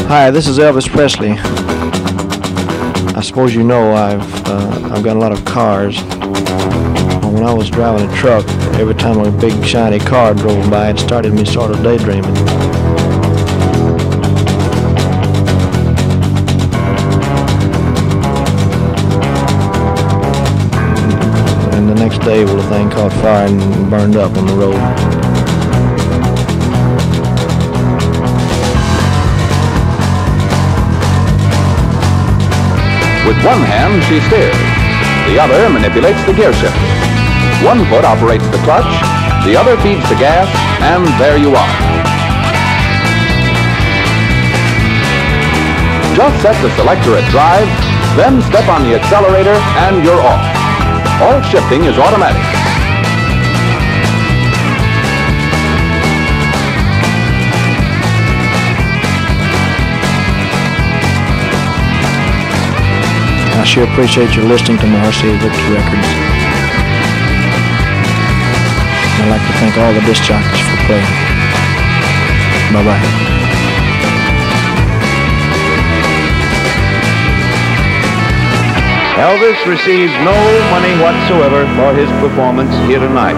Hi, this is Elvis Presley. I suppose you know I've got a lot of cars. When I was driving a truck, every time a big shiny car drove by, it started me sort of daydreaming. And the next day, well, the thing caught fire and burned up on the road. With one hand, she steers. The other manipulates the gear shift. One foot operates the clutch, the other feeds the gas, and there you are. Just set the selector at drive, then step on the accelerator, and you're off. All shifting is automatic. I sure appreciate your listening to Marcia Victor Records. I'd like to thank all the disc jockeys for playing. Bye-bye. Elvis receives no money whatsoever for his performance here tonight.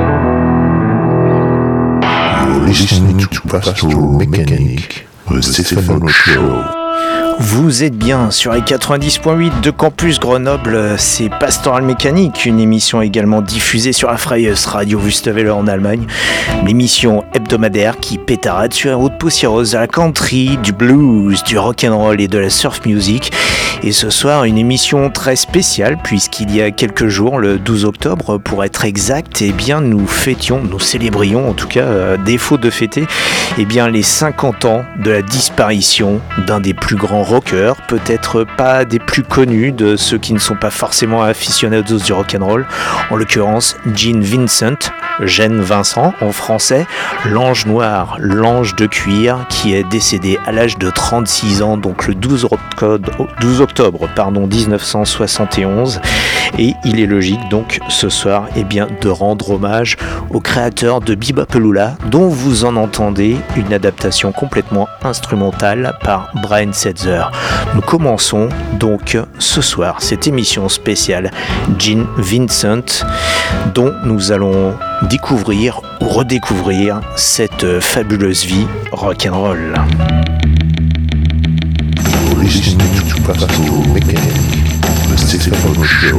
You're listening to Pastoral Mechanic, the Stefano Show. Vous êtes bien sur les 90.8 de Campus Grenoble, c'est Pastoral Mécanique, une émission également diffusée sur la Freies Radio Wüstewelle en Allemagne, l'émission hebdomadaire qui pétarade sur la route poussiéreuse de la country, du blues, du rock'n'roll et de la surf music. Et ce soir, une émission très spéciale puisqu'il y a quelques jours, le 12 octobre pour être exact, eh bien nous célébrions en tout cas, défaut de fêter, eh bien les 50 ans de la disparition d'un des plus grands rockers, peut-être pas des plus connus de ceux qui ne sont pas forcément aficionados du rock'n'roll, en l'occurrence Gene Vincent, Gene Vincent en français, l'ange noir, l'ange de cuir, qui est décédé à l'âge de 36 ans, donc le 12 octobre 1971, et il est logique donc ce soir de rendre hommage au créateur de Bebopaloola, dont vous en entendez une adaptation complètement instrumentale par Brian Setzer. Nous commençons donc ce soir cette émission spéciale Gene Vincent, dont nous allons découvrir ou redécouvrir cette fabuleuse vie rock'n'roll. Listening to Pastoral Mechanic, the Stefano Show.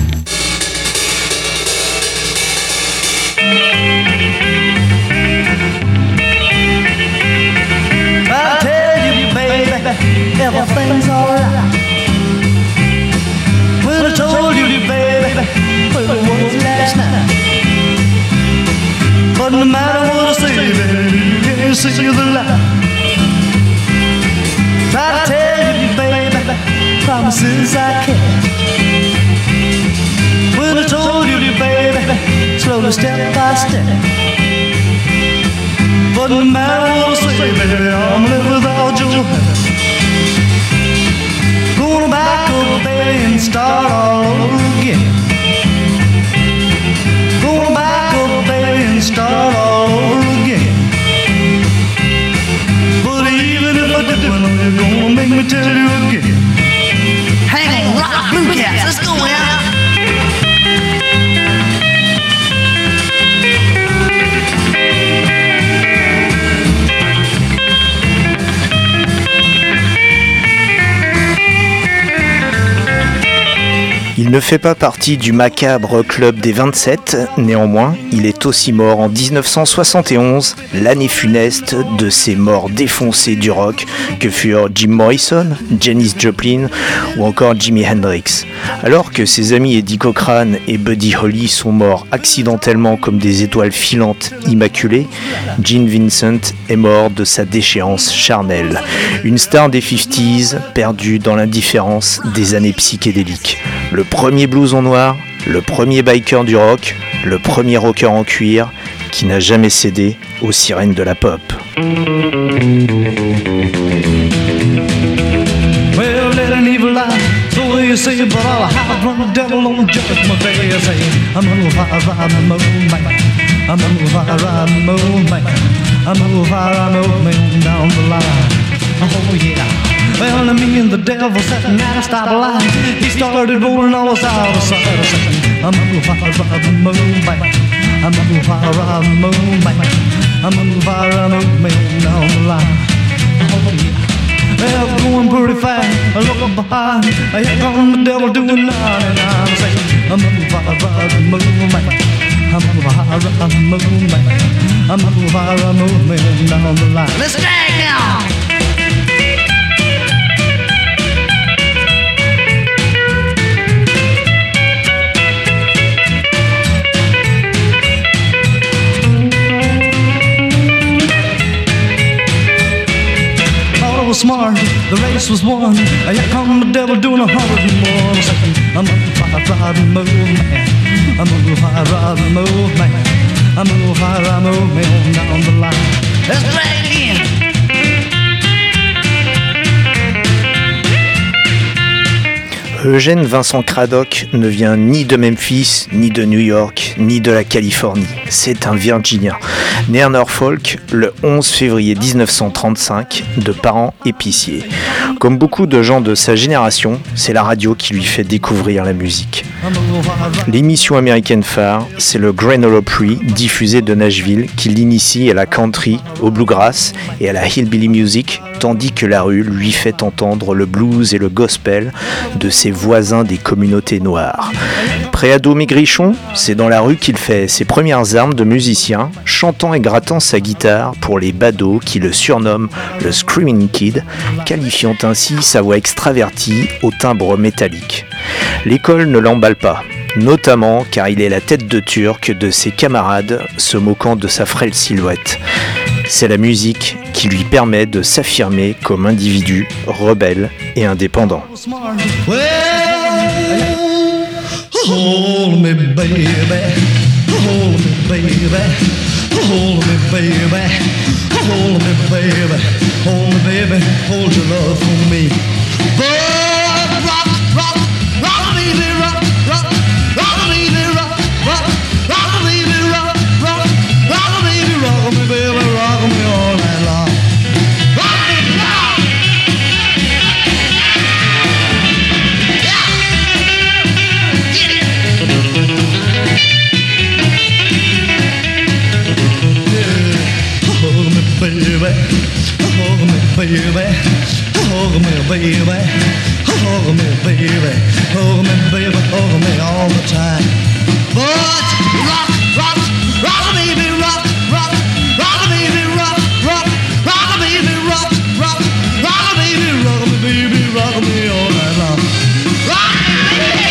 I tell you, baby, everything's alright. When I told you, baby, when it was last night. But no matter what I say, baby, you can't see the light. Try to tell you, baby, promises I can't. When I told you, baby, slowly step by step. But no matter what I say, baby, I'm living without your help. Going back up, baby, and start all over again. Going back up, baby, and start all over again. But even if I did, you're gonna make me tell you again. Hang on, rock blue cats, let's go now. Il ne fait pas partie du macabre club des 27, néanmoins, il est aussi mort en 1971, l'année funeste de ces morts défoncés du rock que furent Jim Morrison, Janis Joplin ou encore Jimi Hendrix. Alors que ses amis Eddie Cochran et Buddy Holly sont morts accidentellement comme des étoiles filantes immaculées, Gene Vincent est mort de sa déchéance charnelle. Une star des 50s perdue dans l'indifférence des années psychédéliques. Le premier blues en noir, le premier biker du rock, le premier rocker en cuir qui n'a jamais cédé aux sirènes de la pop. Well, let an evil lie, so you say, but I'll hide from the devil on judgment day. You say, I'm gonna ride the moon, man. I'm gonna ride the moon, man. I'm gonna ride the moon down the line. Oh yeah. the devil sat at a stoplight. He started rolling all side to side, saying, I'm a fire, moonlight. I'm a fire, moonlight. I'm a fire, moonlight down the line. Oh, yeah. Well, going pretty fast, looking behind. Here comes the devil doing 99, saying, I'm a fire, moonlight. I'm a fire, moonlight. I'm a fire, moonlight down the line. Let's drag now. Was smart, the race was won. Here come the devil doing 100 more. Saying, I'm a fire, move man. I'm a fire, move man. I'm a fire, move man down the line. Let's drag it in. Eugène Vincent Cradock ne vient ni de Memphis, ni de New York, ni de la Californie. C'est un Virginien, né à Norfolk le 11 février 1935, de parents épiciers. Comme beaucoup de gens de sa génération, c'est la radio qui lui fait découvrir la musique. L'émission américaine phare, c'est le Grand Ole Opry, diffusé de Nashville, qui l'initie à la country, au bluegrass et à la hillbilly music, tandis que la rue lui fait entendre le blues et le gospel de ses voisins des communautés noires. Préado maigrichon, c'est dans la rue qu'il fait ses premières armes de musicien, chantant et grattant sa guitare pour les badauds qui le surnomment le Screaming Kid, qualifiant ainsi sa voix extravertie au timbre métallique. L'école ne l'emballe pas, notamment car il est la tête de turc de ses camarades se moquant de sa frêle silhouette. C'est la musique qui lui permet de s'affirmer comme individu rebelle et indépendant. Hold me, baby, hold me, baby, hold me, baby, hold me, baby, hold me, baby, hold your love for me. But rock, rock, rock, baby, rock, rock, rock, baby, rock, rock, rock, baby, rock, rock, rock, baby, rock me, baby, rock me all night long. Rock me, rock. Hold me, baby, hold me, baby, hold me, baby, hold me, baby, hold me, baby, hold me all the time. But rock, rock, rock, baby, rock, rock, rock, baby, rock, rock, rock, baby, rock, rock, rock, baby, rock me, baby, rock me all night long. Rock me, baby.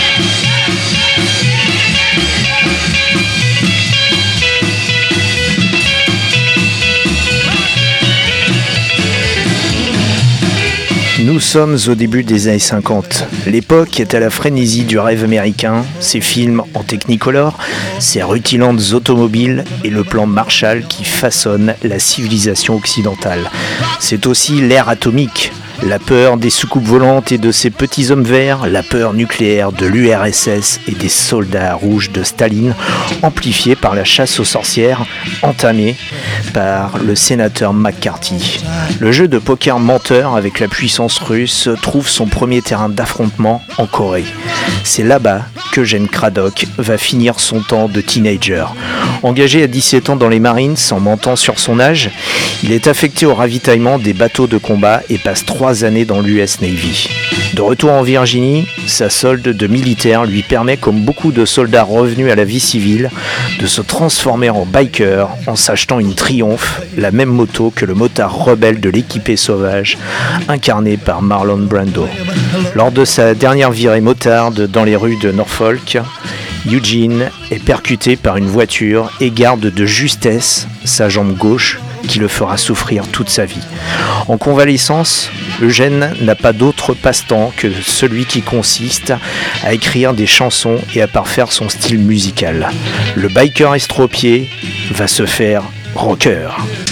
Nous sommes au début des années 50. L'époque est à la frénésie du rêve américain, ses films en technicolor, ses rutilantes automobiles et le plan Marshall qui façonne la civilisation occidentale. C'est aussi l'ère atomique, la peur des soucoupes volantes et de ces petits hommes verts, la peur nucléaire de l'URSS et des soldats rouges de Staline, amplifiée par la chasse aux sorcières entamée par le sénateur McCarthy. Le jeu de poker menteur avec la puissance russe trouve son premier terrain d'affrontement en Corée. C'est là-bas qu'Eugène Cradock va finir son temps de teenager. Engagé à 17 ans dans les Marines, en mentant sur son âge, il est affecté au ravitaillement des bateaux de combat et passe 3 années dans l'US Navy. De retour en Virginie, sa solde de militaire lui permet, comme beaucoup de soldats revenus à la vie civile, de se transformer en biker en s'achetant une Triumph, la même moto que le motard rebelle de l'équipé sauvage, incarné par Marlon Brando. Lors de sa dernière virée motarde dans les rues de Norfolk, Eugene est percuté par une voiture et garde de justesse sa jambe gauche qui le fera souffrir toute sa vie. En convalescence, Eugène n'a pas d'autre passe-temps que celui qui consiste à écrire des chansons et à parfaire son style musical. Le biker estropié va se faire rocker.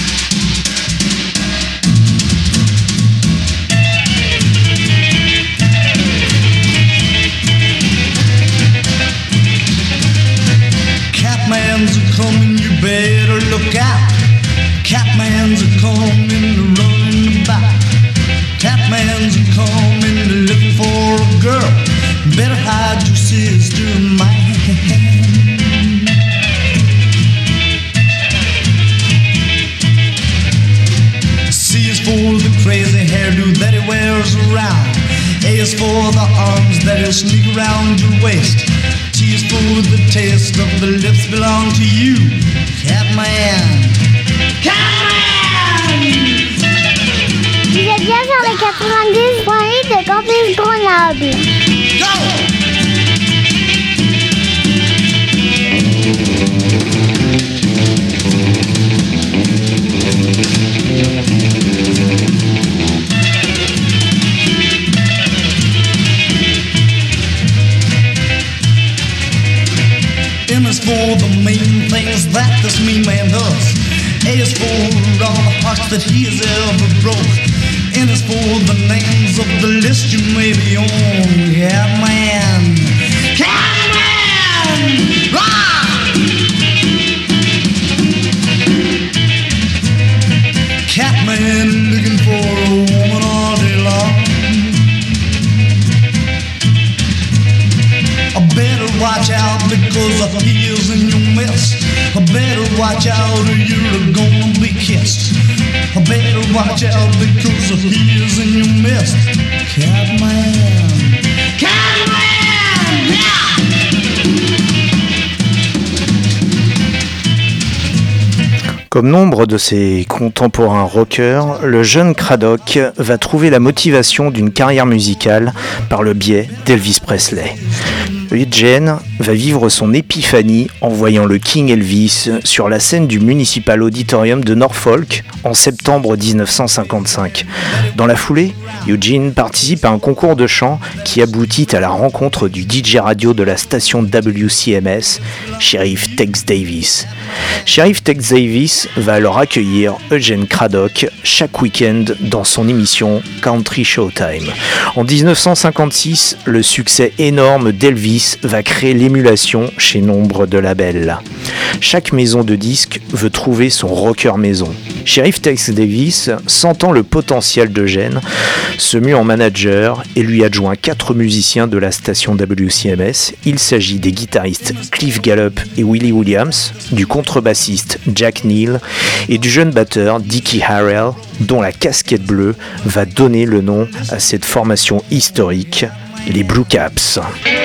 Catman's a-comin', you better look out. Catman's a-comin', running about. Catman's a-comin', hairdo that he wears around. A is for the arms that he'll sneak around your waist. T is for the taste of the lips belong to you, Catman. Catman! Vous êtes bien sur les 90.8 de Campus Grenoble. Go! M is for the main things that this mean man does. A is for all the hearts that he has ever broke. N is for the names of the list you may be on. Catman, Catman, rock! Catman looking for a woman all day long. I better watch out because he is in your mess. I better watch out or you're gonna be kissed. I better watch out because he is in your mess. Catman, Catman, yeah! Comme nombre de ses contemporains rockers, le jeune Cradock va trouver la motivation d'une carrière musicale par le biais d'Elvis Presley. Eugene va vivre son épiphanie en voyant le King Elvis sur la scène du Municipal Auditorium de Norfolk en septembre 1955. Dans la foulée, Eugene participe à un concours de chant qui aboutit à la rencontre du DJ radio de la station WCMS, Sheriff Tex Davis. Sheriff Tex Davis va alors accueillir Eugene Cradock chaque week-end dans son émission Country Showtime. En 1956, le succès énorme d'Elvis va créer l'émulation chez nombre de labels. Chaque maison de disques veut trouver son rocker maison. Sheriff Tex Davis, sentant le potentiel d'Eugene, se mue en manager et lui adjoint 4 musiciens de la station WCMS. Il s'agit des guitaristes Cliff Gallup et Willie Williams, du contrebassiste Jack Neal et du jeune batteur Dickie Harrell, dont la casquette bleue va donner le nom à cette formation historique, les Blue Caps.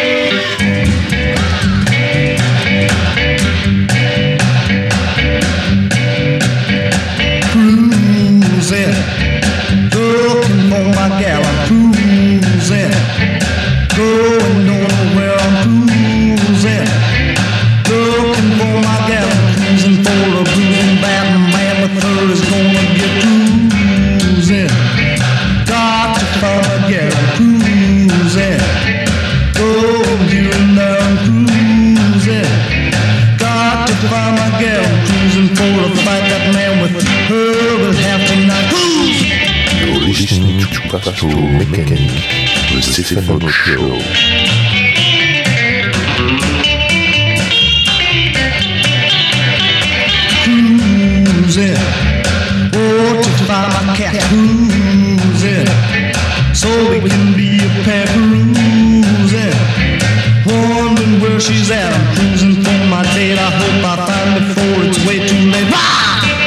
Cruising, looking for my gal, I'm cruising, going nowhere, I'm cruising, looking for my gal, I'm cruising for a cruising bad man with her is gonna get cruising, got to find a gal, I'm cruising, oh here and there, I'm cruising, got to find my gal, I'm cruising for a fight that man with her will have tonight. You're listening to Pastoral Mechanic, the Stephen Show. Cruising, oh, to find my cat cruising, so we can be a pair cruising, wondering where she's at. I'm cruising for my date. I hope I find her before it's way too late. Rah!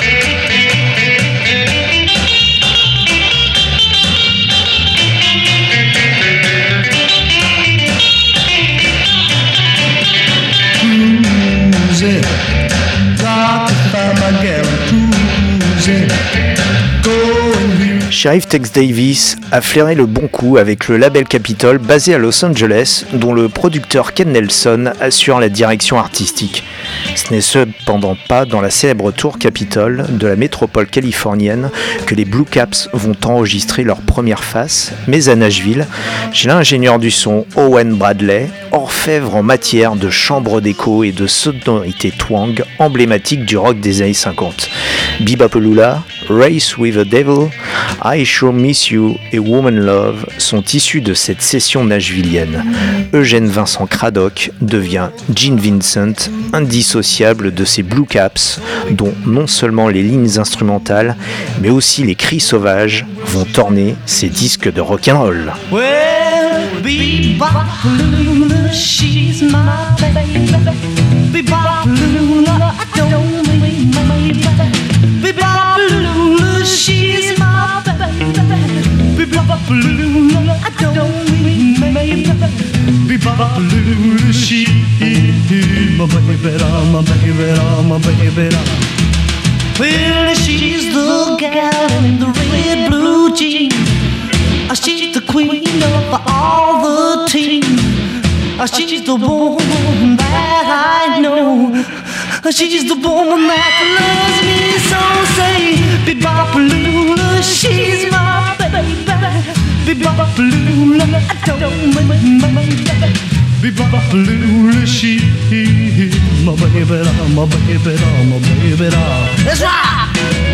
Cruising, got to find my gal. Cruising, going here. Sheriff Tex Davis a flairé le bon coup avec le label Capitol basé à Los Angeles, dont le producteur Ken Nelson assure la direction artistique. Ce n'est cependant pas dans la célèbre tour Capitol de la métropole californienne que les Blue Caps vont enregistrer leur première face, mais à Nashville, chez l'ingénieur du son Owen Bradley, orfèvre en matière de chambre d'écho et de sonorité twang emblématique du rock des années 50. Bebopaloola, Race with the Devil, I Sure Miss You et Woman Love sont issus de cette session nashvillienne. Eugene Vincent Cradock devient Gene Vincent, indissociable de ces Blue Caps, dont non seulement les lignes instrumentales, mais aussi les cris sauvages vont orner ces disques de rock'n'roll. Well, Bebopaloola, she's my baby. Bebopaloola, I don't mean my baby. Bebopaloola, she's my baby. Bebop-a-lula, I don't mean maybe. Bebop-a-lula, she, my baby, my baby, my baby. Well, she's the gal in the red blue jeans. She's the queen of all the team. She's the woman that I know. She's the woman that loves me so. Say, Bebop-a-lula, she's my baby. Bebop-a-lula, I don't mean baby. Bebop-a-lula, she, my baby, my baby, my baby. Let's rock!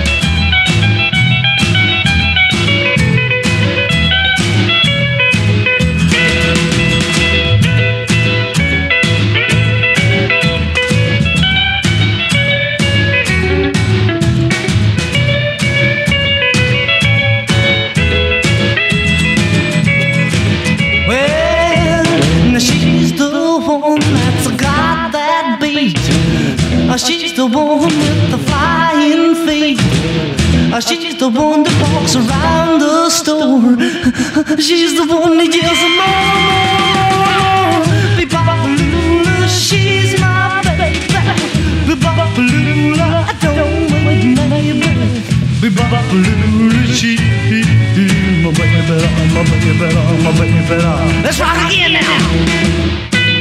She's the one with the flying feet. She's the one that walks around the store. She's the one that yells more. Bebop-a-lula, she's my baby. Bebop-a-lula, I don't mean maybe. Bebop-a-lula, she, my baby, my baby, my baby. Let's rock again now.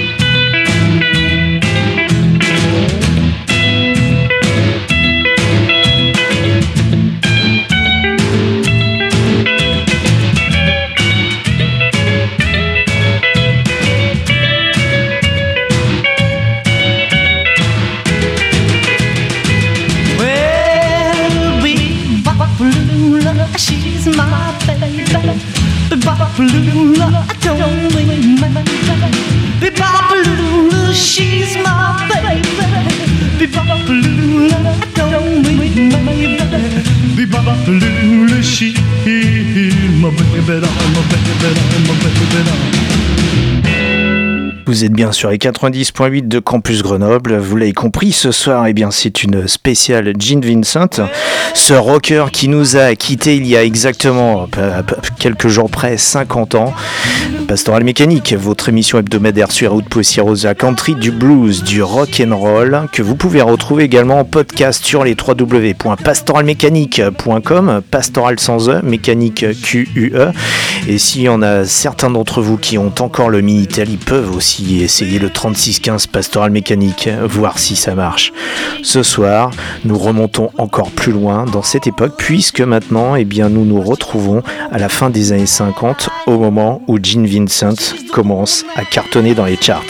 She's my baby. Bebop-a-lula, I don't mean maybe. Bebop-a-lula, she's my baby. Bebop-a-lula, I don't mean maybe. Bebop-a-lula, she, my baby, my baby, my baby. Vous êtes bien sur les 90.8 de Campus Grenoble. Vous l'avez compris, ce soir, eh bien, c'est une spéciale Gene Vincent, ce rocker qui nous a quittés il y a exactement quelques jours près, 50 ans. Pastoral Mécanique, votre émission hebdomadaire sur Route Poussiéreuse Country, du blues, du rock and roll, que vous pouvez retrouver également en podcast sur les www.pastoralmécanique.com, pastoral sans E, mécanique Q-U-E. Et s'il y en a certains d'entre vous qui ont encore le Minitel, ils peuvent aussi essayer le 3615 Pastoral Mécanique, voir si ça marche. Ce soir, nous remontons encore plus loin dans cette époque, puisque maintenant, eh bien, nous nous retrouvons à la fin des années 50, au moment où Gene Vincent commence à cartonner dans les charts.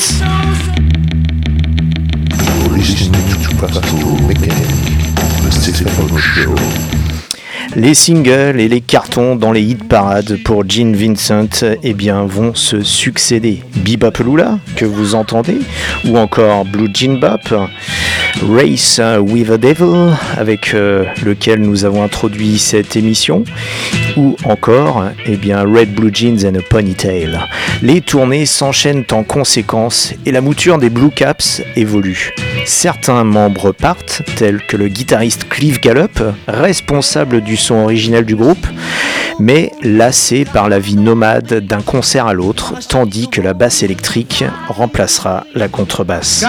Les singles et les cartons dans les hit parades pour Gene Vincent, eh bien, vont se succéder. Bebop-a-lula, que vous entendez, ou encore Blue Jean Bop, Race with a Devil, avec lequel nous avons introduit cette émission, ou encore, eh bien, Red Blue Jeans and a Ponytail. Les tournées s'enchaînent en conséquence et la mouture des Blue Caps évolue. Certains membres partent, tels que le guitariste Cliff Gallup, responsable du son originel du groupe, mais lassé par la vie nomade d'un concert à l'autre, tandis que la basse électrique remplacera la contrebasse.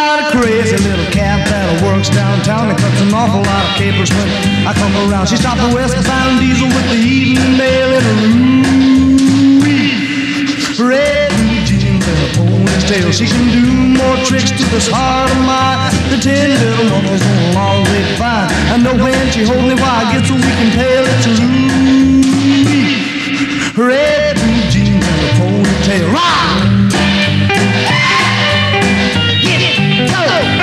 Tail. She can do more tricks to this heart of mine. The 10 little monkeys on a long way to find. I know when she holds me while I get so weak and pale. It's a Ruby, red blue jeans and a ponytail. Rock! Get it, go!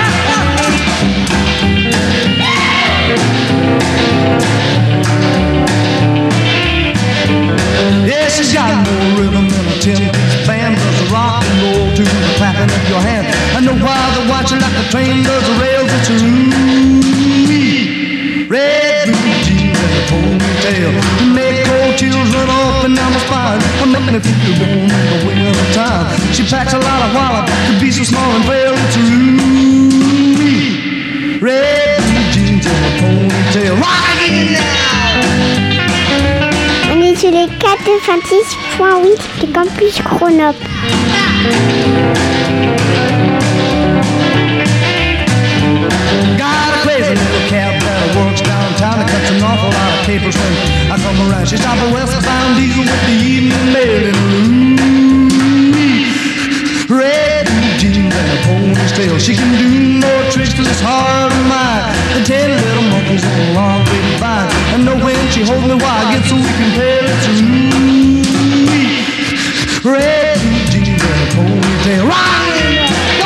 Yeah, she's got more rhythm than a 10-piece band does a rock and roll to the clapping of your hand. I know why they're watching like the train does the rails. It's a Ruby, red blue jeans and a ponytail. You make cold chills run up and down my spine. I make me feel warm in the wind of time. She packs a lot of wallop to be so small and frail. It's a Ruby, red blue jeans and a ponytail. Rock again now. sur les 96.8 de Campus Grenoble. Got a crazy little cab that works downtown. It cuts an awful lot of capers when I come around. She stopped at Westbound Diesel with the evening mail in blue. Red jeans and a pony's tail. She can do more tricks to this heart of mine than 10 little monkeys on a long grapevine. I know when she holds me while I get so weak and pale, it's red jeans and a ponytail. Right, go!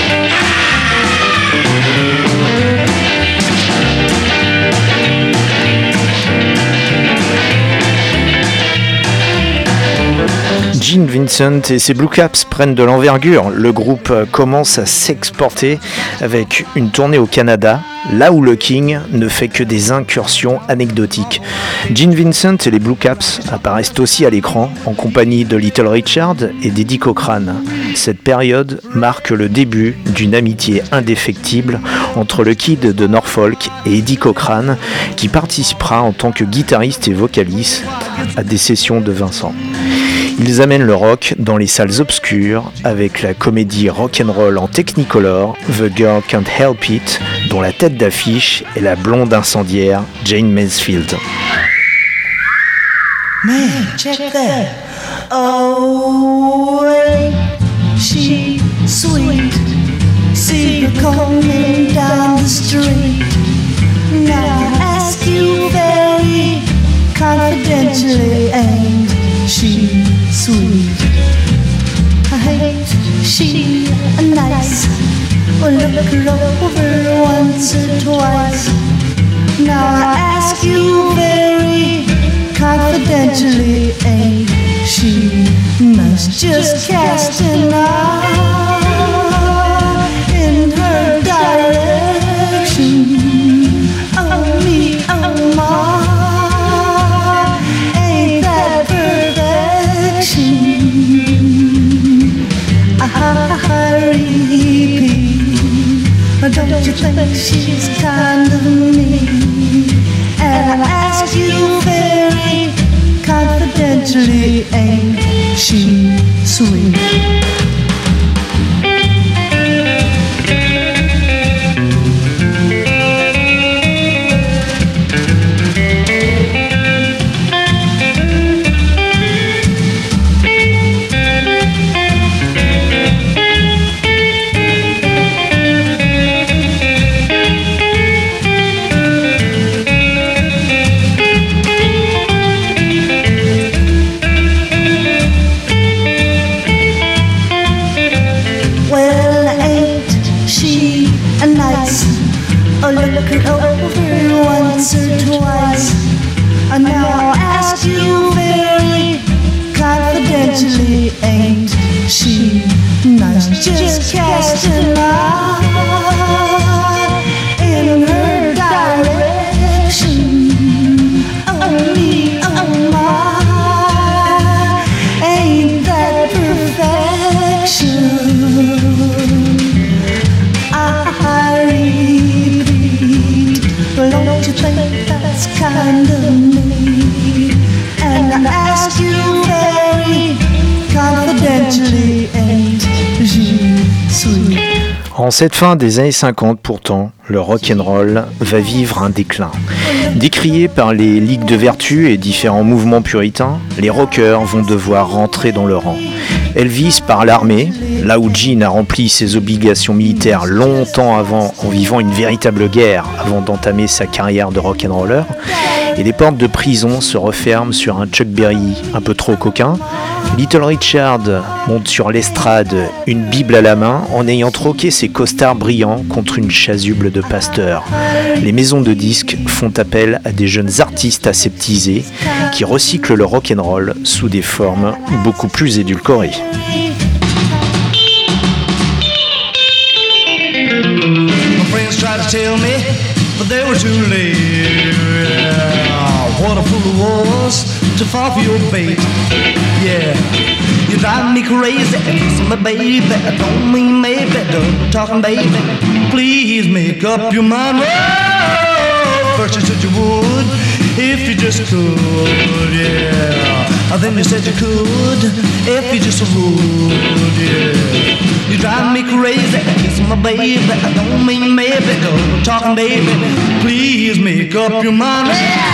Gene Vincent et ses Blue Caps prennent de l'envergure. Le groupe commence à s'exporter avec une tournée au Canada, là où le King ne fait que des incursions anecdotiques. Gene Vincent et les Blue Caps apparaissent aussi à l'écran en compagnie de Little Richard et d'Eddie Cochran. Cette période marque le début d'une amitié indéfectible entre le Kid de Norfolk et Eddie Cochran, qui participera en tant que guitariste et vocaliste à des sessions de Vincent. Ils amènent le rock dans les salles obscures avec la comédie rock'n'roll en Technicolor, The Girl Can't Help It, dont la tête d'affiche est la blonde incendiaire Jane Mansfield. Man, check that. Oh, ain't she sweet? See her coming down the street. Now I ask you very confidentially, ain't she sweet? Ain't she nice? Well, look her over once or twice. Now I ask you very confidentially, ain't she nice? Just cast an eye in her direction. Oh me, oh my, ain't that perfection? I repeat, don't you think she's kind of mean? And I ask you very confidentially, ain't she sweet? Oh, look her over once or twice. And now I'll ask you very confidentially, ain't she nice? Just cast an eye in her direction. Oh me, oh my, ain't that perfection? I repeat, well, don't you think that's kind of me? And I ask you very confidentially, ain't she sweet? En cette fin des années 50, pourtant, le rock'n'roll va vivre un déclin. Décriés par les ligues de vertu et différents mouvements puritains, les rockers vont devoir rentrer dans le rang. Elvis part à l'armée, là où Gene a rempli ses obligations militaires longtemps avant, en vivant une véritable guerre avant d'entamer sa carrière de rock'n'roller, et les portes de prison se referment sur un Chuck Berry un peu trop coquin. Little Richard monte sur l'estrade, une bible à la main, en ayant troqué ses costards brillants contre une chasuble de pasteur. Les maisons de disques font appel à des jeunes artistes aseptisés qui recyclent le rock'n'roll sous des formes beaucoup plus édulcorées. My friends tried to tell me, but they were too late. What a fool it was to fall for your bait. Yeah, you drive me crazy, kissing my baby. Don't mean maybe, don't talking baby. Please make up your mind. Oh, first you said you would, if you just could. Yeah. Then you said you could, if you just would, yeah. You drive me crazy, kiss my baby. I don't mean maybe, go talking baby. Please make up your mind.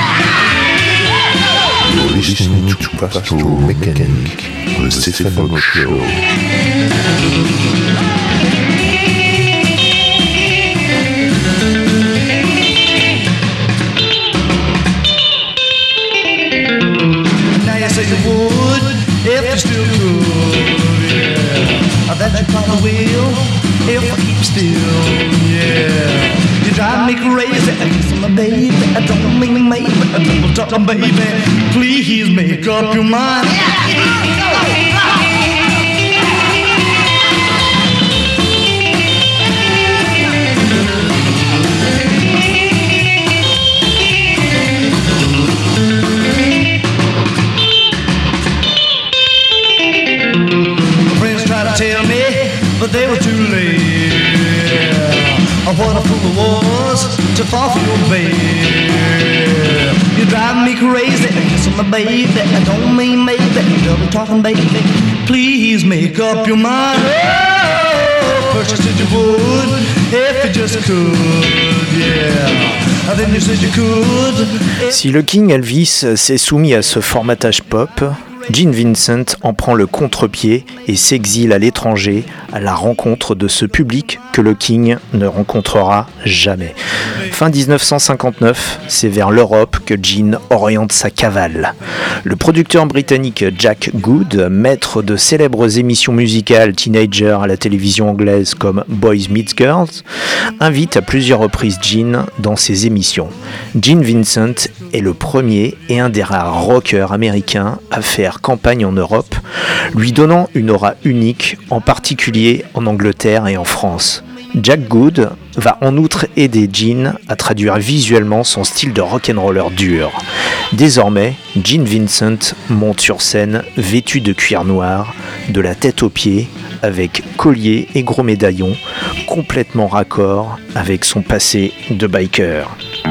You're listening to Pastoral Mechanic, the Stefano Show. Say you would, if you still could, yeah. That you probably will, if I keep still, yeah. You drive me crazy, kiss my baby. I don't mean maybe, I don't talk baby. Please make up your mind. Tell me, but they were too late. What a fool I was to fall for your babe. You drive me crazy, kissing my baby. I don't mean maybe, double talking baby. Please make up your mind. Oh, first you said you would, if you just could, yeah. Then you said you could. Si le King Elvis s'est soumis à ce formatage pop, Gene Vincent en prend le contre-pied et s'exile à l'étranger à la rencontre de ce public que le King ne rencontrera jamais. Fin 1959, c'est vers l'Europe que Gene oriente sa cavale. Le producteur britannique Jack Good, maître de célèbres émissions musicales teenager à la télévision anglaise comme Boys Meets Girls, invite à plusieurs reprises Gene dans ses émissions. Gene Vincent est le premier et un des rares rockers américains à faire campagne en Europe, lui donnant une aura unique, en particulier en Angleterre et en France. Jack Good va en outre aider Gene à traduire visuellement son style de rock'n'roller dur. Désormais, Gene Vincent monte sur scène vêtu de cuir noir, de la tête aux pieds, avec collier et gros médaillon, complètement raccord avec son passé de biker.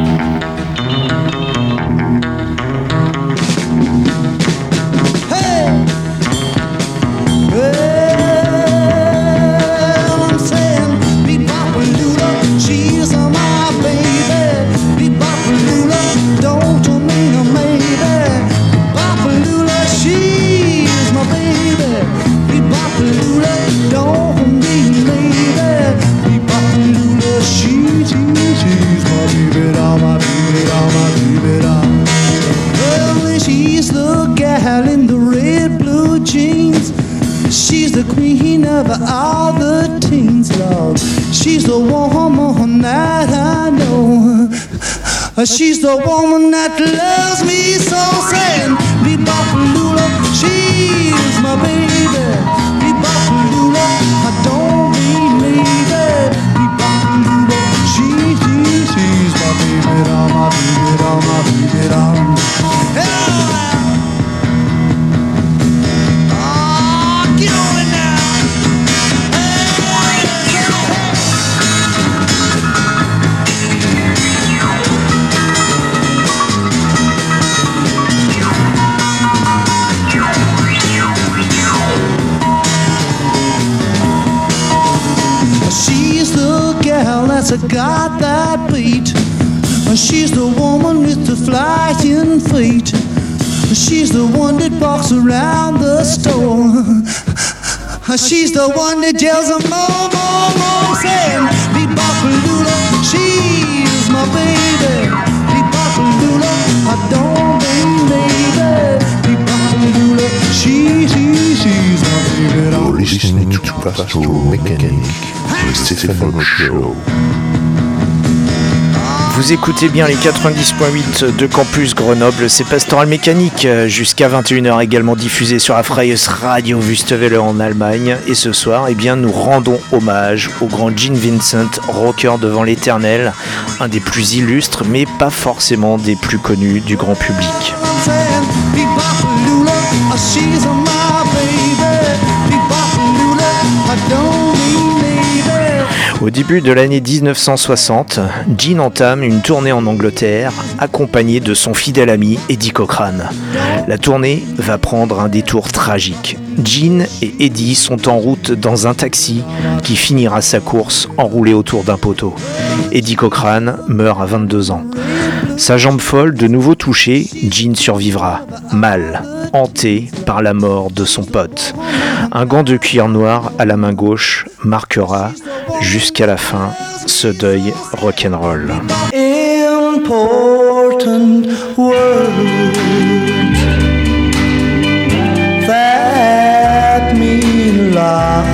All the teens love. She's the woman that I know. She's the woman that loves me so. Saying, Be-Bop-A-Lula, she's my baby. Be-Bop-A-Lula, I don't believe it. Be-Bop-A-Lula, she's my baby, my baby, my baby, I got that beat. She's the woman with the flying feet. She's the one that walks around the store. She's the one that yells a mo, mo, mo, saying, Be-Bop-A-Lula, she's my baby. Be-Bop-A-Lula, I don't believe it. Be-Bop-A-Lula, she's my baby. You're listening to Pastoral Mechanic, the Stefano Show. Vous écoutez bien les 90.8 de Campus Grenoble, c'est Pastoral Mécanique, jusqu'à 21h également diffusé sur la Freies Radio Wüstewelle en Allemagne. Et ce soir, eh bien, nous rendons hommage au grand Gene Vincent, rocker devant l'éternel, un des plus illustres mais pas forcément des plus connus du grand public. Au début de l'année 1960, Gene entame une tournée en Angleterre, accompagné de son fidèle ami Eddie Cochran. La tournée va prendre un détour tragique. Gene et Eddie sont en route dans un taxi qui finira sa course enroulé autour d'un poteau. Eddie Cochran meurt à 22 ans. Sa jambe folle de nouveau touchée, Gene survivra, mal, hanté par la mort de son pote. Un gant de cuir noir à la main gauche marquera, jusqu'à la fin, ce deuil rock'n'roll. Important words that mean a lot.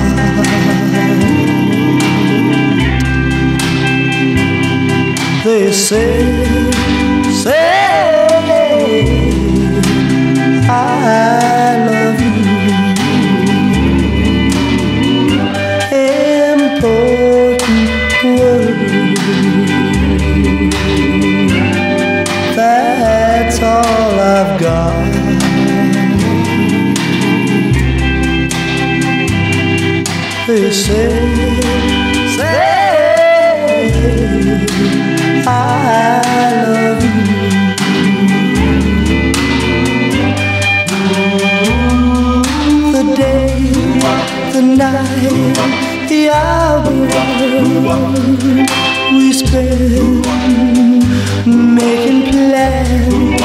They say I love you. Important words. That's all I've got. They say I love you. The day, the night, the hour we spend making plans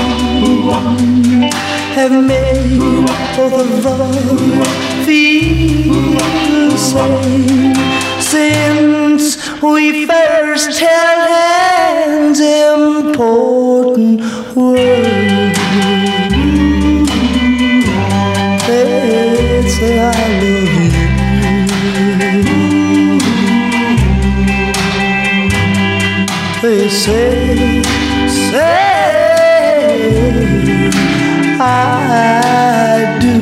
have made both of us feel the same since we first held hands. Important words. They say I love you. They say I do.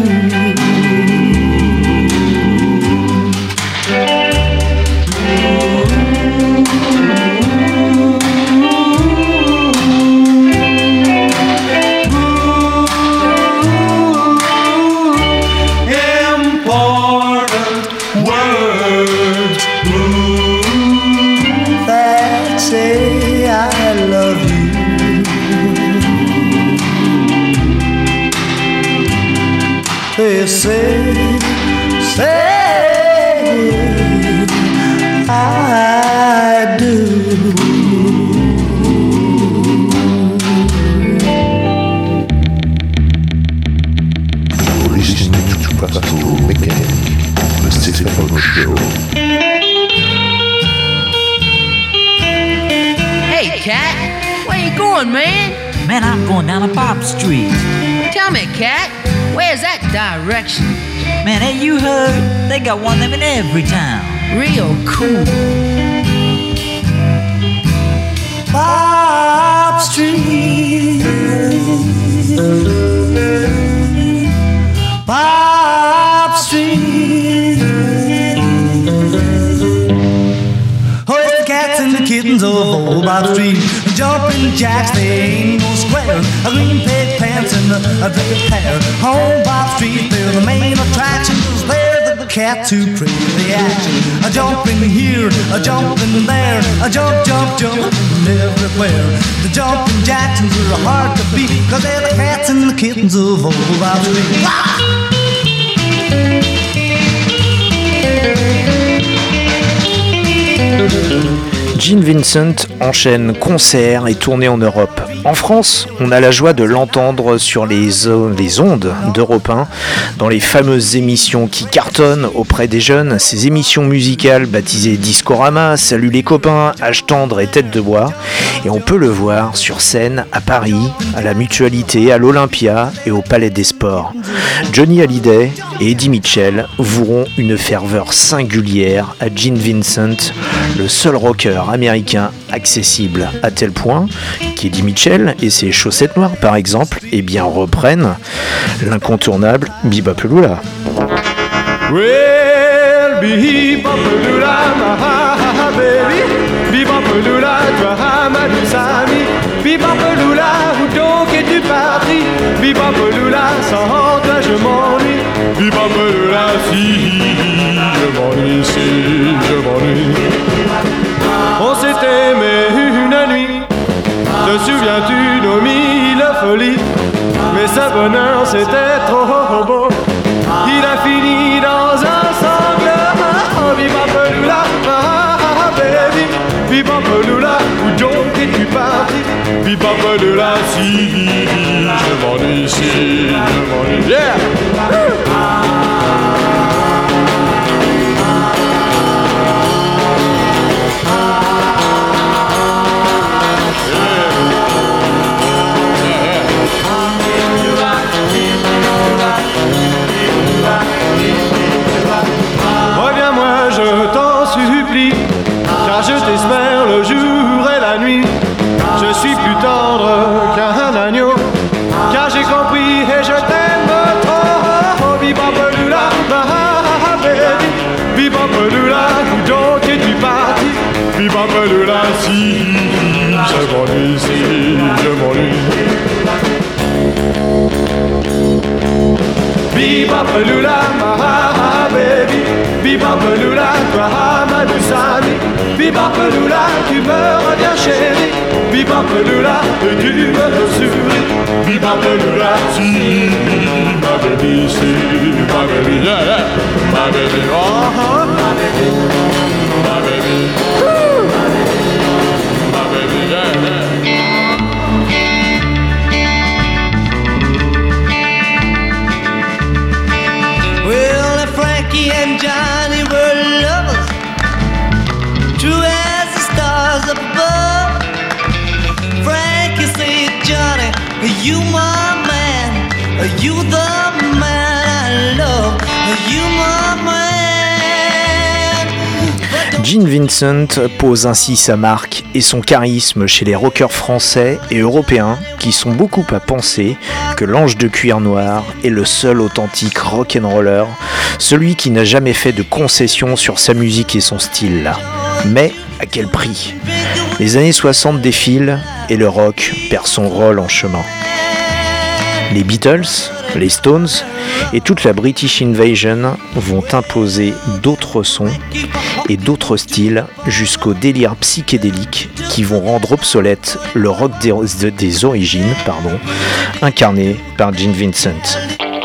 They say I do. You're listening to Pastoral Mechanic, the Stefano Show. Hey, Cat, where you going, man? Man, I'm going down to Bob Street. Tell me, Cat, where's that direction? Man, hey, you heard? They got one of them in every town. Real cool. Bob Street, Bob Street. Oh, it's the cats and the kittens of old Bob Street. Jumping jacks, they ain't no square. A green pig pants and a red hair. On Bob Street, they're the main attractions. They're the cats who create the action. A jumping here, a jumping there, a jump, jump, jump everywhere. The jumping Jacksons are hard to beat, 'cause they're the cats and the kittens of old Bob Street. Gene Vincent enchaîne concerts et tournées en Europe. En France, on a la joie de l'entendre sur les ondes d'Europe 1, dans les fameuses émissions qui cartonnent auprès des jeunes, ces émissions musicales baptisées Discorama, Salut les copains, Âge tendre et Tête de bois. Et on peut le voir sur scène à Paris, à la Mutualité, à l'Olympia et au Palais des Sports. Johnny Hallyday et Eddie Mitchell voueront une ferveur singulière à Gene Vincent, le seul rocker américain accessible à tel point qu'Eddie Mitchell et ses chaussettes noires par exemple reprennent l'incontournable Bebop-a-Lula. Well, Bebop-a-Lula, ma baby, Bebop-a-Lula, toi ma douce amie, Bebop-a-Lula, où donc es-tu parti? Bebop-a-Lula, sans toi je m'ennuie, Bebop-a-Lula, si je m'ennuie, si je m'ennuie. souviens-tu nos mille folies? Mais ce bonheur c'était trop beau. Il a fini dans un sanglant. Bibapelula, ah baby. Bibapelula, où donc es-tu parti? Bibapelula, si je m'ennuie, si je m'ennuie. Yeah! Reviens-moi, je t'en supplie, car je t'espère le jour et la nuit. Je suis plus tendre qu'un agneau, car j'ai compris et je t'aime trop. Bibapelula, ah baby. Bibapelula, où donc es-tu parti? Bibapelula, si je m'ennuie, si je m'ennuie. Bibapelula, ah baby. Bibapelula, toi ma douce amie. Bibapelula, tu me reviens chérie. Bibapelula, et tu me souris. Bibapelula, si ma baby, si ma baby, yeah, yeah. Ma baby, oh, ma baby, ma baby, ma baby, yeah, yeah. Well, if Frankie and Johnny were lovers, true as the stars up above. Frankie said, Johnny, you my man, you the man I love, you my man. Gene Vincent pose ainsi sa marque et son charisme chez les rockers français et européens qui sont beaucoup à penser que l'Ange de cuir noir est le seul authentique rock'n'roller, celui qui n'a jamais fait de concessions sur sa musique et son style. Mais à quel prix? Les années 60 défilent et le rock perd son rôle en chemin. Les Beatles, les Stones et toute la British Invasion vont imposer d'autres sons et d'autres styles jusqu'au délire psychédélique qui vont rendre obsolète le rock des origines, incarné par Gene Vincent.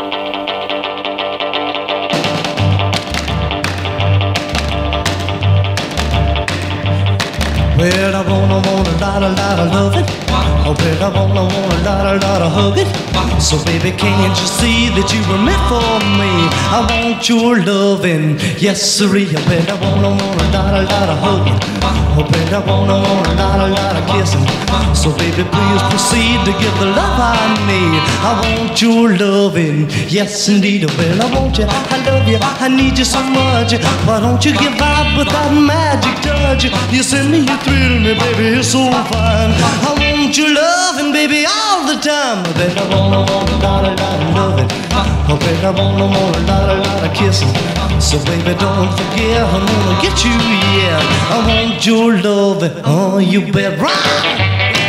Well, I wanna lot of love it. Oh, well, I wanna lot of hug it. So baby, can't you see that you were meant for me? I want your loving, yes sirree. Oh, well, I wanna lot of hugging. Oh, well, I wanna lot of kissing. So baby, please proceed to give the love I need. I want your loving, yes indeed. Oh, well, I want you, I love you, I need you so much. Why don't you give out with that magic touch? You send me, you thrill me, baby, it's so fine. I want your loving, baby, all the time. I bet I wanna lot of loving. I bet I wanna lot of kissing. So baby, don't forget, I'm gonna get you, yeah. I want your loving, oh, you bet right.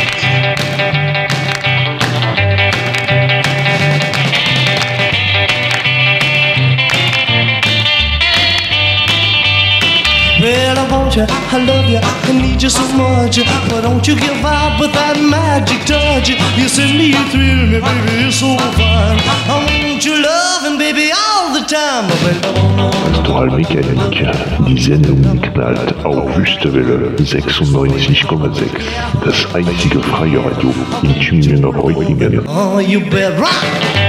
Well, I want you, I love you, I need you so much. Why don't you give out with that magic touch? You send me, you thrill me, baby, it's so fine. I want your loving, baby, all the time. Pastoral Mécanique, Sendung knallt auf Wüstewelle 96,6. Das einzige freie Radio in Tübingen und Reutlingen. Oh, you bet right.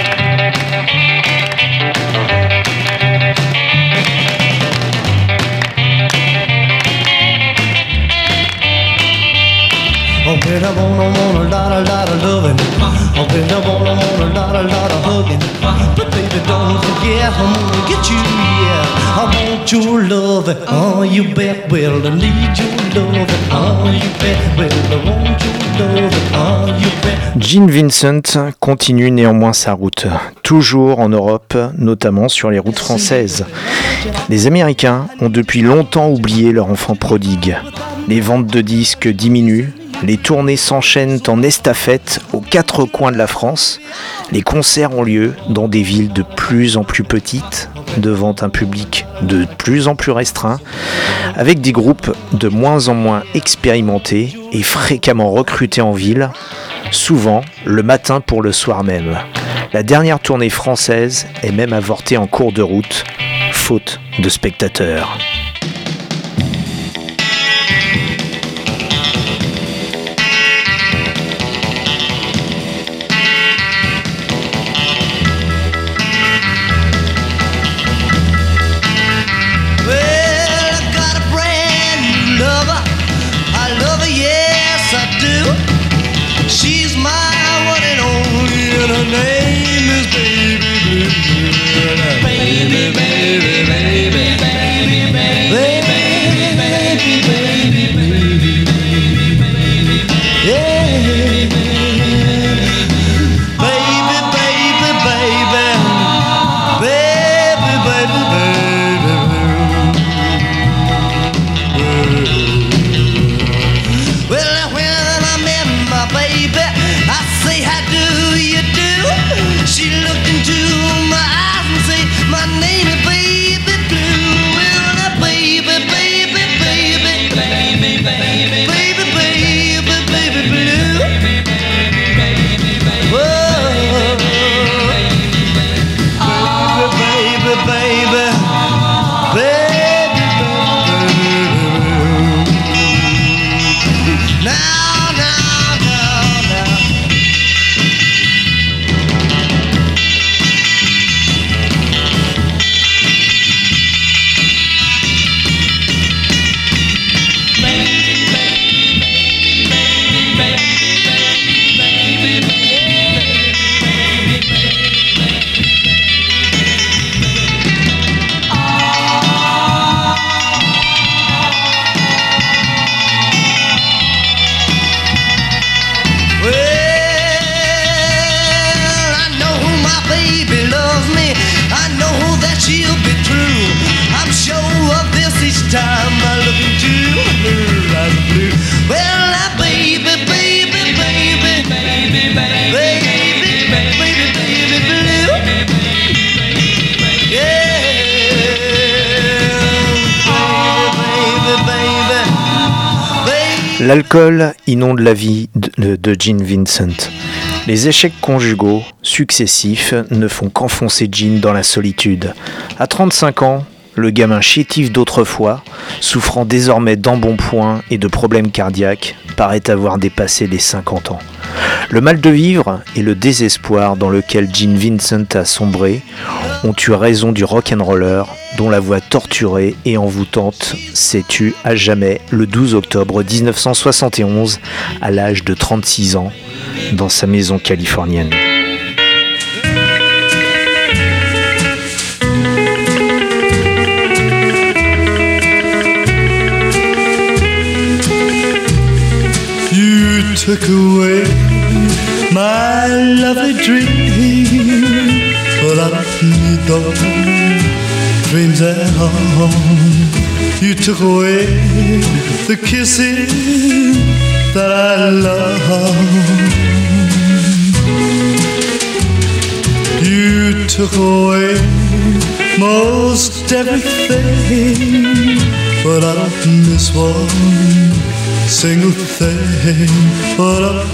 Oh, baby, I wanna lot of loving. Oh, baby, I wanna lot of hugging. But baby, don't forget, I'm gonna get you, yeah. I want your loving, oh, you bet, well, I need your loving, oh, you bet, well, I want your loving, oh, you bet. Gene Vincent continue néanmoins sa route, toujours en Europe, notamment sur les routes françaises. Les Américains ont depuis longtemps oublié leur enfant prodigue. Les ventes de disques diminuent. Les tournées s'enchaînent en estafette aux quatre coins de la France. Les concerts ont lieu dans des villes de plus en plus petites devant un public de plus en plus restreint, avec des groupes de moins en moins expérimentés et fréquemment recrutés en ville, souvent le matin pour le soir même. La dernière tournée française est même avortée en cours de route, faute de spectateurs. She's my one and only, and her name is Baby Blue. Baby, baby, baby, baby, baby, baby, baby, baby, yeah. Baby, baby, baby, baby, baby, baby. Well, when I met my baby, I say, how do you do? She looked into my eyes and say, my name is Baby Blue. Well, now baby, baby, baby, baby, baby, baby, baby, baby Blue. Whoa, baby, baby, baby, baby, baby. Now. She'll be true. I'm sure of this each time I look into her eyes blue. Well, now, baby, baby, baby, baby, baby, baby, baby, baby, blue. Yeah, baby, baby, baby. L'alcool inonde la vie de Gene Vincent. Les échecs conjugaux successifs ne font qu'enfoncer Gene dans la solitude. À 35 ans, le gamin chétif d'autrefois, souffrant désormais d'embonpoint et de problèmes cardiaques, paraît avoir dépassé les 50 ans. Le mal de vivre et le désespoir dans lequel Gene Vincent a sombré ont eu raison du rock'n'roller dont la voix torturée et envoûtante s'est tue à jamais le 12 octobre 1971 à l'âge de 36 ans dans sa maison californienne. You took away my lovely dream, but I don't need those dreams at all. You took away the kisses that I love. You took away most everything, but I don't miss one single thing. But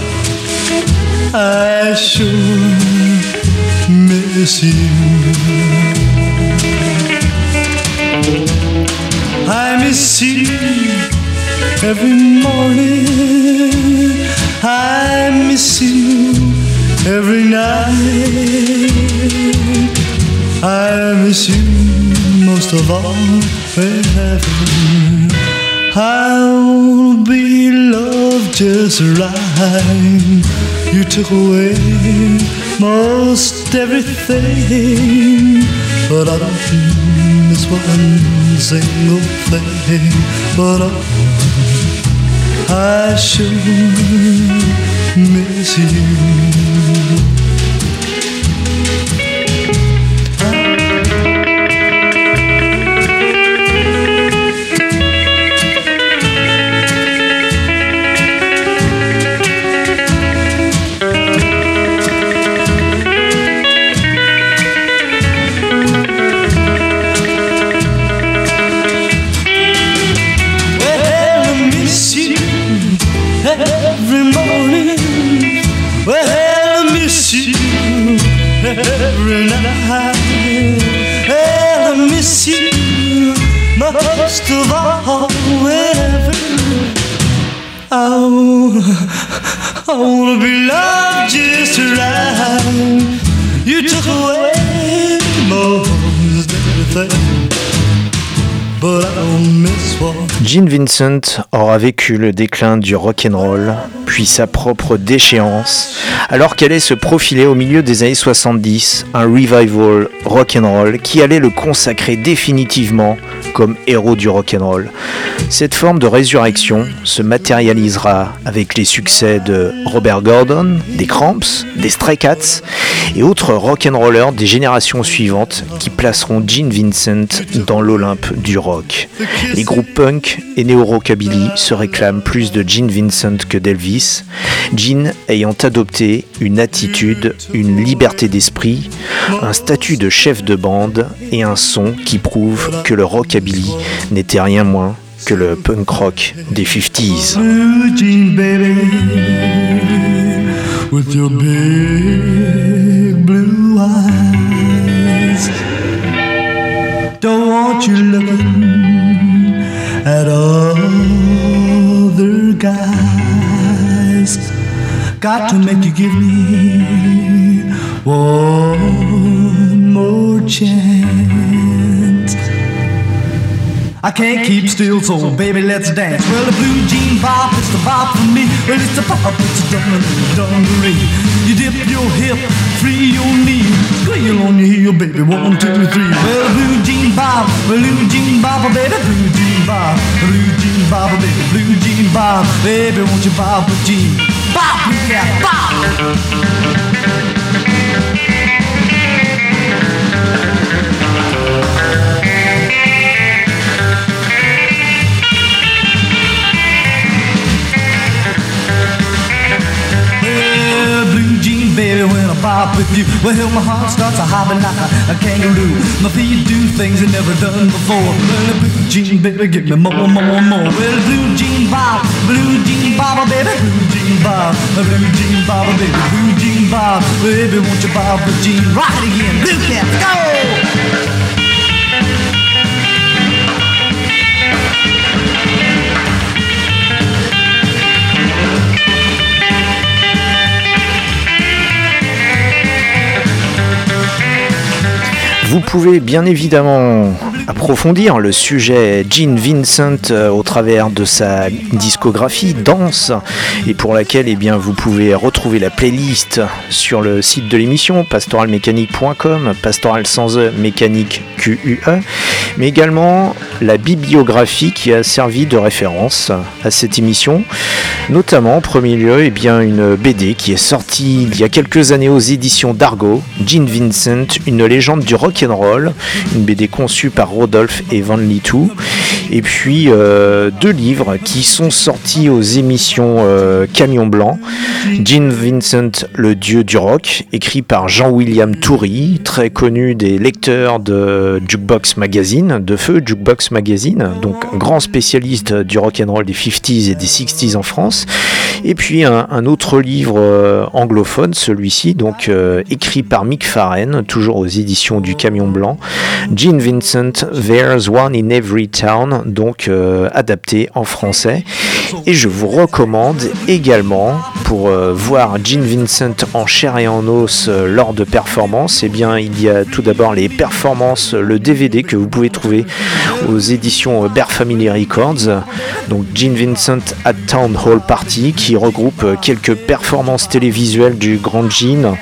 I sure miss you. I miss you every morning. I miss you every night. I miss you most of all forever. I wanna be loved just right. You took away most everything, but I don't miss one single thing. But I sure miss you. night. And I miss you most of all ever. I wanna be loved just right. You took away most everything, but I don't miss one. Gene Vincent aura vécu le déclin du rock'n'roll, puis sa propre déchéance, alors qu'allait se profiler au milieu des années 70 un revival rock'n'roll qui allait le consacrer définitivement comme héros du rock'n'roll. Cette forme de résurrection se matérialisera avec les succès de Robert Gordon, des Cramps, des Stray Cats et autres rock'n'rollers des générations suivantes qui placeront Gene Vincent dans l'Olympe du rock. Les groupes punk et néo-rockabilly se réclament plus de Gene Vincent que d'Elvis, Gene ayant adopté une attitude, une liberté d'esprit, un statut de chef de bande et un son qui prouve que le rockabilly n'était rien moins que le punk rock des 50s. Blue jean baby, with your big blue eyes. Don't want you looking at other guys. Got to make you give me one more chance. I can't keep still, so baby, let's dance. Well, the blue jean bop, it's the bop for me. Well, it's the bop, it's the dungaree. You dip your hip, free your knee, squeal on your heel, baby, 1, 2, 3. Well, the blue jean bop, baby, blue jean bop, baby, blue jean bop, baby, won't you bop a jean? Bop, yeah, bop! Baby, when I bop with you, well, my heart starts a hopping like a kangaroo. My feet do things they never done before. Well, the blue jean, baby, give me more. Well, the blue jean bop, baby, blue jean bop, baby, blue jean bop, baby, won't you bop the jean? Rock it again, Blue Cat, go! Vous pouvez bien évidemment approfondir le sujet Gene Vincent au travers de sa discographie Danse, et pour laquelle vous pouvez retrouver la playlist sur le site de l'émission pastoralmechanique.com, pastoral sans E, mécanique QUE, mais également la bibliographie qui a servi de référence à cette émission, notamment en premier lieu une BD qui est sortie il y a quelques années aux éditions d'Argo, Gene Vincent, une légende du rock'n'roll, une BD conçue par Rodolphe et Van Litu, et puis 2 livres qui sont sortis aux émissions Camion Blanc, Gene Vincent, le dieu du rock, écrit par Jean-William Toury, très connu des lecteurs de Jukebox Magazine, de Feu Jukebox Magazine, donc grand spécialiste du rock'n'roll des 50s et des 60s en France, et puis un autre livre anglophone, celui-ci, donc écrit par Mick Farren, toujours aux éditions du Camion Blanc, Gene Vincent, There's One in Every Town, donc adapté en français. Et je vous recommande également, pour voir Gene Vincent en chair et en os lors de performances, il y a tout d'abord les performances, le DVD que vous pouvez trouver aux éditions Bear Family Records, donc Gene Vincent at Town Hall Party, qui regroupe quelques performances télévisuelles du grand Gene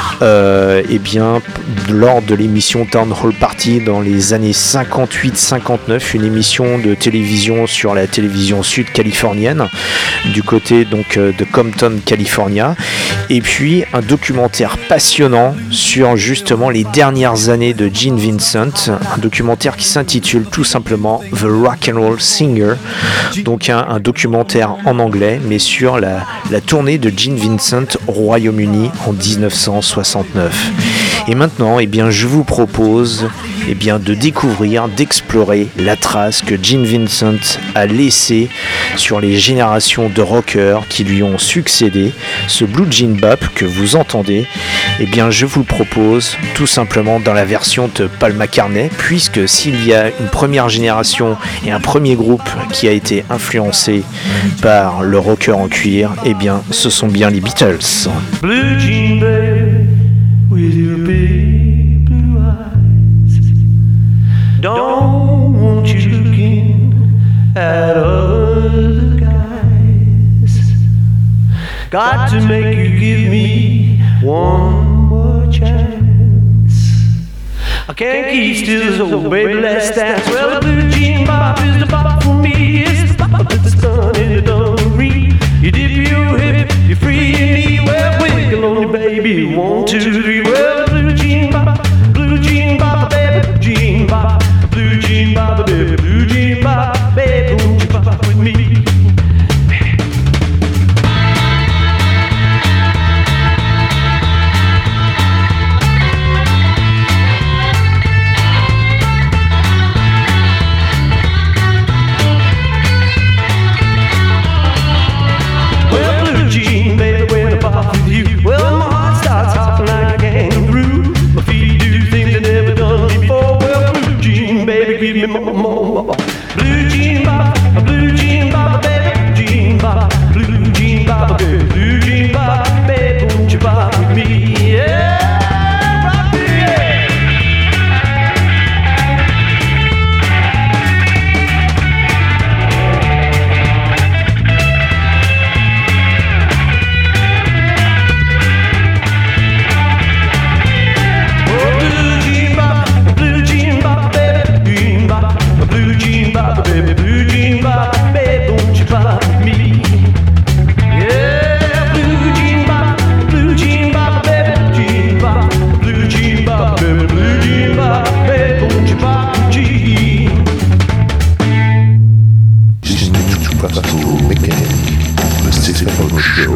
lors de l'émission Town Hall Party dans les années 58-59, une émission de télévision sur la télévision sud-californienne du côté donc de Compton, California, et puis un documentaire passionnant sur justement les dernières années de Gene Vincent, un documentaire qui s'intitule tout simplement The Rock'n'Roll Singer, donc un documentaire en anglais mais sur la tournée de Gene Vincent au Royaume-Uni en 1969. Et maintenant, je vous propose bien, de découvrir, d'explorer la trace que Gene Vincent a laissée sur les générations de rockers qui lui ont succédé. Ce Blue Jean Bop que vous entendez, eh bien, je vous le propose tout simplement dans la version de Paul McCartney, puisque s'il y a une première génération et un premier groupe qui a été influencé par le rocker en cuir, eh bien, ce sont bien les Beatles. Blue jean babe, with your big blue eyes. Don't want you looking at other guys. Got to make you give me one more chance. I can't keep still, so baby, let's dance. Well, the blue jean bop is the bop for me. It's the bop that's done in the dungaree. You dip your hip, you free your knee. Well, wiggle on your baby. 1, 2, 3. Well, blue jean bop, baby, blue jean bop, blue jean bop, baby, blue jean bop, baby, won't you bop with me? Well, my heart starts hopping like a kangaroo. My feet do things I never done before. Well, blue jean, baby, give me more. Blue jean bop, blue jean bop, baby, blue jean bop, blue jean bop, baby, blue jean bop, baby, won't you bop with me? Yeah, rock me, yeah. Baby, blue jean bop, baby, won't you bop with me? Yeah, blue jean bop, baby, blue jean bop, baby, blue jean bop, baby, won't you bop with me? Listening to Pastoral Mechanic, the Stephen Show.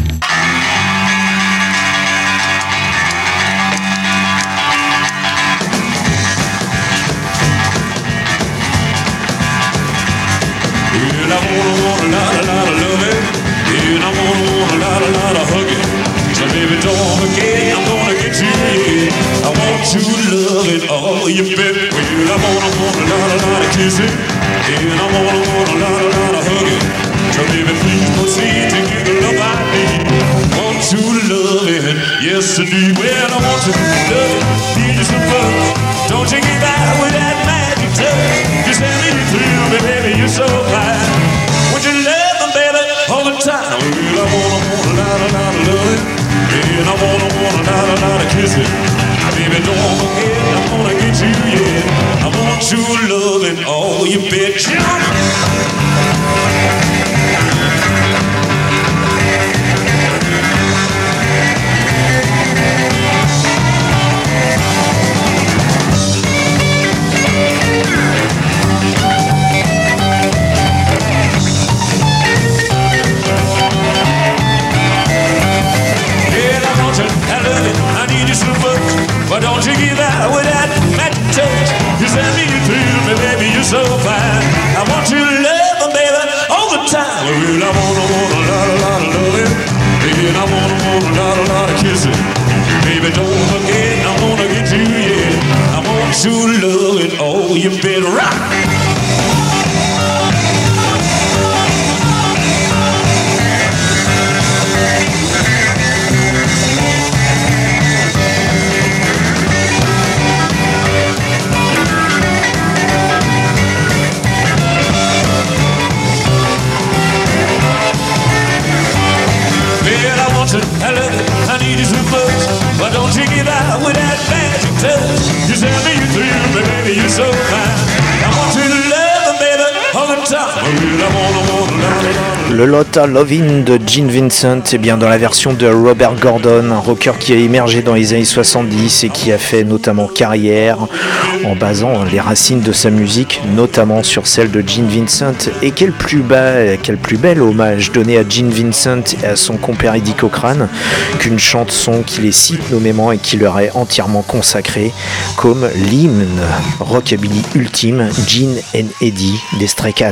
And I want a lot of loving, and I want a lot of hugging. So baby, don't forget, I'm gonna get you, yeah. I want you loving all you baby. Well, I want a lot of kissing, and I want a lot of hugging. So baby, please proceed to give the love I need. Want you loving, yes indeed. Well, I want you loving, need you some fun. Don't you get out with that magic touch. Just let me through me, baby, you're so fine. Would you love me, baby, all the time? Well, I want a lot of loving, and I want a lot of kissing. Baby, don't forget, I'm gonna get you, yeah. I want you loving all you bitch. Why don't you give out with that magic touch? You send me through me, baby, you're so fine. I want you to love me, baby, all the time. Well, I want a lot of loving, and I want a lot of kissing. Baby, don't forget, I wanna get you, yeah. I want you loving, oh, you better rock. I love it, I need you so much. Why don't you get out with that magic touch? You send me through, baby, you're so fine. I want you to le Lotta Lovin' de Gene Vincent, et bien dans la version de Robert Gordon, un rocker qui a émergé dans les années 70 et qui a fait notamment carrière en basant les racines de sa musique, notamment sur celle de Gene Vincent. Et quel plus bel hommage donné à Gene Vincent et à son compère Eddie Cochran qu'une chanson qui les cite nommément et qui leur est entièrement consacrée, comme l'hymne rockabilly ultime, Gene and Eddie des Stray Cats.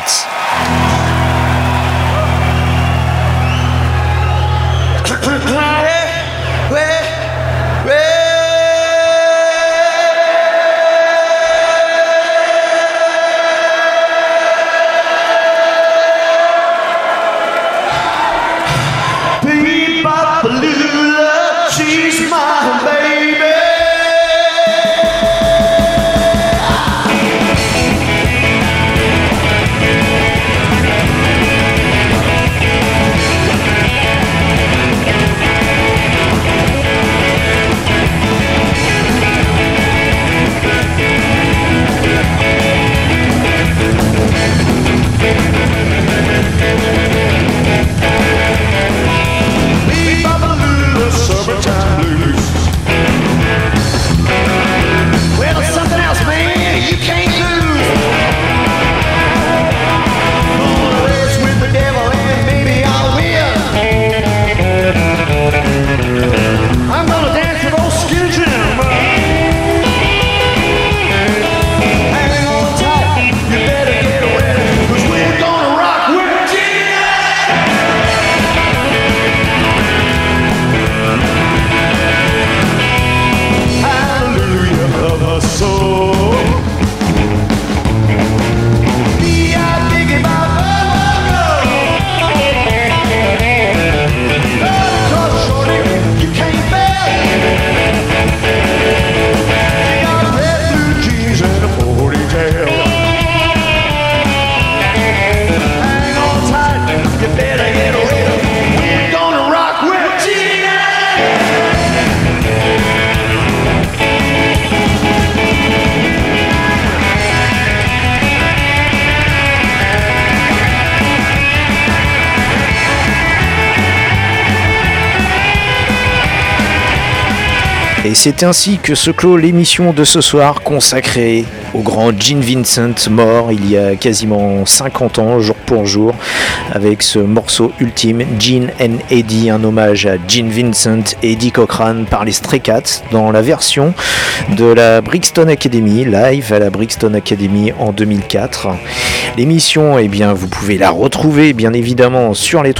Et c'est ainsi que se clôt l'émission de ce soir consacrée au grand Gene Vincent, mort il y a quasiment 50 ans, jour pour jour, avec ce morceau ultime, Gene and Eddie, un hommage à Gene Vincent et Eddie Cochran par les Stray Cats, dans la version de la Brixton Academy, live à la Brixton Academy en 2004. L'émission, eh bien, vous pouvez la retrouver bien évidemment sur les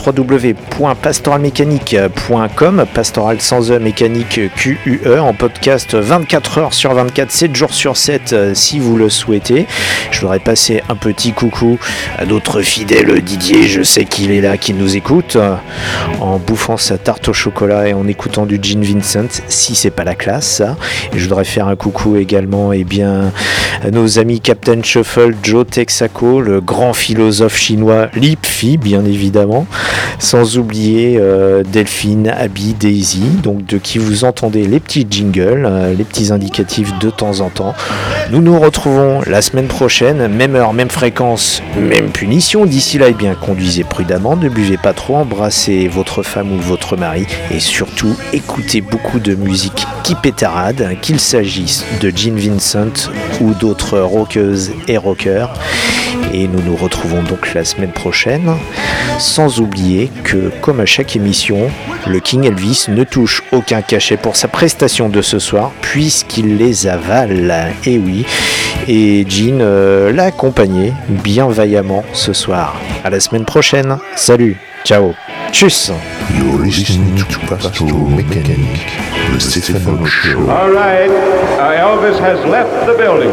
www.pastoralmechanique.com, pastoral sans E, mécanique QUE, en podcast 24 heures sur 24, 7 jours sur 7 si vous le souhaitez. Je voudrais passer un petit coucou à notre fidèle Didier, je sais qu'il est là, qui nous écoute en bouffant sa tarte au chocolat et en écoutant du Gene Vincent, si c'est pas la classe ça. Et je voudrais faire un coucou également à nos amis Captain Shuffle, Joe Texaco, le grand philosophe chinois Lip Fi, bien évidemment, sans oublier Delphine, Abby, Daisy, donc de qui vous entendez les petits jingles, les petits indicatifs de temps en temps. Nous nous retrouvons la semaine prochaine, même heure, même fréquence, même punition. D'ici là, eh bien, conduisez prudemment, ne buvez pas trop, embrassez votre femme ou votre mari et surtout écoutez beaucoup de musique qui pétarade, qu'il s'agisse de Gene Vincent ou d'autres rockeuses et rockers. Et nous nous retrouvons donc la semaine prochaine, sans oublier que, comme à chaque émission, le King Elvis ne touche aucun cachet pour sa prestation de ce soir, puisqu'il les avale. Et oui, et Gene l'a accompagné bien vaillamment ce soir. À la semaine prochaine. Salut, ciao, tchuss. You're listening to Pastoral Mechanic, the Stephen Show. All right, Elvis has left the building.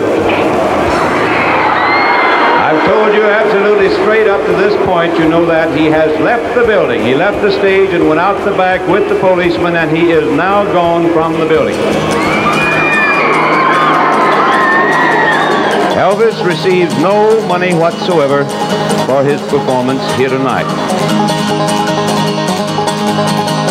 I've told you absolutely straight up to this point, you know that he has left the building. He left the stage and went out the back with the policeman, and he is now gone from the building. Elvis receives no money whatsoever for his performance here tonight.